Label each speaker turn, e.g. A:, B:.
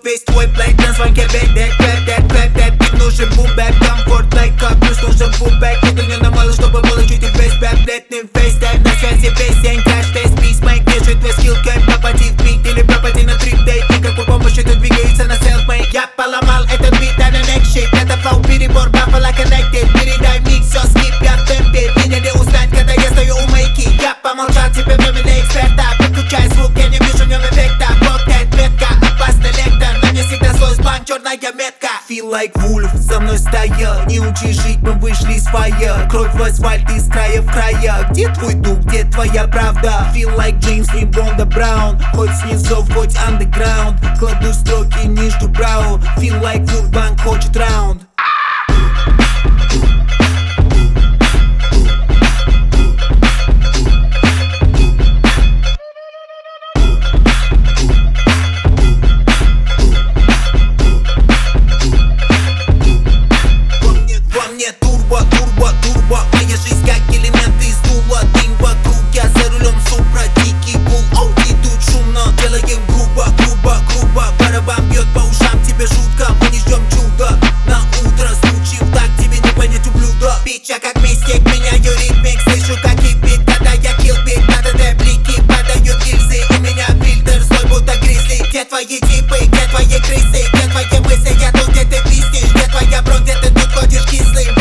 A: весь твой плейт на звонке. Бэк, дэк, бит нужен бум-бэк, комфорт, лайк, как плюс нужен бум-бэк. Это не на мало, чтобы было чуть и весь бэк. Летний фейстайм, на связи весь день, кэш-тест, письма, где твой скилл, кэп, попади в бит или пропади на трип-дейт. Никакой помощи, тут двигается на селф-мейк. Я поломал этот бит, а на next shit. Это флоу, перебор, баффало connected. Передай микс, все скип, я в темпе. Меня не узнать, когда я стою у мейки. Я помолчал, тебе фэмили эксперта. Выключай звук, я не вижу в нем эффекта. Блокает метка, опасный лектор. На мне всегда свой сбан, черная метка. Feel like wolf, со мной стая. Не учи жить, мы вышли из фая. Кровь в асфальт из края в края. Где твой дух, где твоя правда? Feel like Джеймс, не Бронда Браун. Хоть снизу, хоть underground. Кладу строки, не жду брау. Feel like wolf, банк хочет раунд. Турбо, моя жизнь как элементы из дула. Дым вокруг, я за рулем супра. Дикий бул, ауди тут шумно. Делаем грубо, барабан бьет по ушам, тебе жутко. Мы не ждем чуда, на утро звучим так, тебе не понять ублюдок. Бича как мистик, меняю ритмик. Слышу как кипит, когда я киллбит. Надо блики, падают гильзы. У меня фильтр злой, будто гризли. Где твои типы, где твои крысы, где твои мысли? Я тут, где ты пиздишь, где твоя бронь, где ты тут ходишь кислым?